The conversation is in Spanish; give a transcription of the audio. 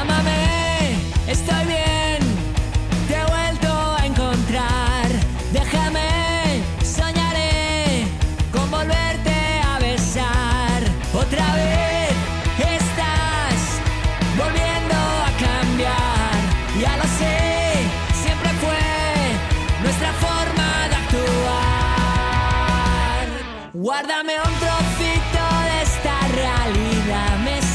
Llámame, estoy bien, te he vuelto a encontrar. Déjame, soñaré con volverte a besar. Otra vez estás volviendo a cambiar. Ya lo sé, siempre fue nuestra forma de actuar. Guárdame un trocito de esta realidad. Me